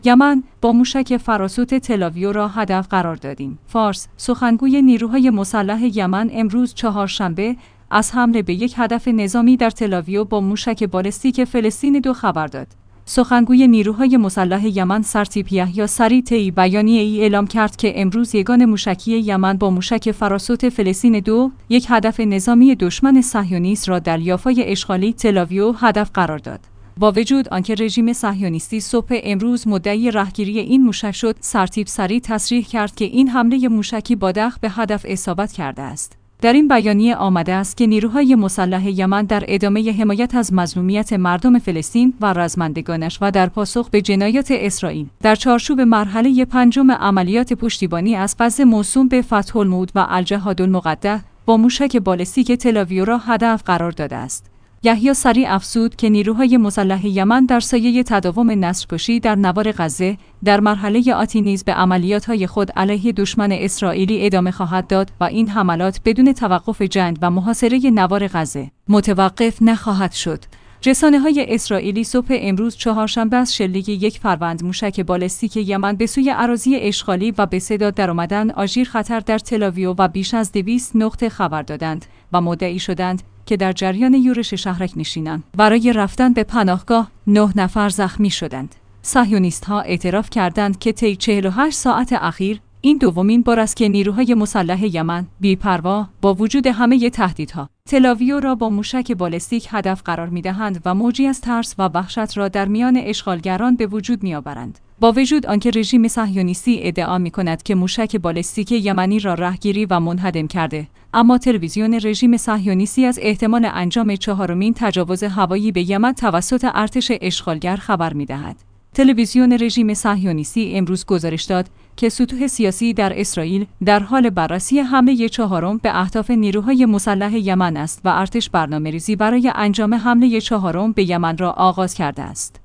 یمن با موشک فراسوت تل‌آویو را هدف قرار دادیم. فارس: سخنگوی نیروهای مسلح یمن امروز چهارشنبه از حمله به یک هدف نظامی در تل‌آویو با موشک بالستیک فلسطین 2 خبر داد. سخنگوی نیروهای مسلح یمن سرتیپ یحیی سری طی بیانیه‌ای اعلام کرد که امروز یگان موشکی یمن با موشک فراسوت فلسطین 2 یک هدف نظامی دشمن صهیونیست را در یافای اشغالی تل‌آویو هدف قرار داد. با وجود آنکه رژیم صهیونیستی صبح امروز مدعی رهگیری این موشک شد، سرتیپ سری تصریح کرد که این حمله موشکی با دق به هدف اصابت کرده است. در این بیانیه آمده است که نیروهای مسلح یمن در ادامه حمایت از مظلومیت مردم فلسطین و رزمندگانش و در پاسخ به جنایات اسرائیل در چارچوب مرحله 5 عملیات پشتیبانی از غزه موسوم به فتح الموعود و الجهاد المقدس با موشک بالستیک تل‌آویو را هدف قرار داده است. یحیی سری افزود که نیروهای مسلح یمن در سایه تداوم نسل‌کشی در نوار غزه در مرحله آتی نیز به عملیات‌های خود علیه دشمن اسرائیلی ادامه خواهد داد و این حملات بدون توقف جنگ و محاصره نوار غزه متوقف نخواهد شد. رسانه‌های اسرائیلی صبح امروز چهارشنبه از شلیک یک فروند موشک بالستیک یمن به سوی اراضی اشغالی و به صدا درآمدن آژیر خطر در تل‌آویو و بیش از 200 نقطه خبر دادند و مدعی شدند که در جریان یورش شهرک نشینان برای رفتن به پناهگاه 9 نفر زخمی شدند. صهیونیست‌ها اعتراف کردند که طی 48 ساعت اخیر این دومین بار است که نیروهای مسلح یمن بی‌پروا با وجود همه تهدیدها تل‌آویو را با موشک بالستیک هدف قرار می‌دهند و موجی از ترس و وحشت را در میان اشغالگران به وجود می‌آورند. با وجود آنکه رژیم صهیونیستی ادعا می‌کند که موشک بالستیک یمنی را رهگیری و منهدم کرده، اما تلویزیون رژیم صهیونیستی از احتمال انجام 4مین تجاوز هوایی به یمن توسط ارتش اشغالگر خبر می‌دهد. تلویزیون رژیم صهیونیستی امروز گزارش داد که سطوح سیاسی در اسرائیل در حال بررسی حمله 4 به اهداف نیروهای مسلح یمن است و ارتش برنامه‌ریزی برای انجام حمله 4 به یمن را آغاز کرده است.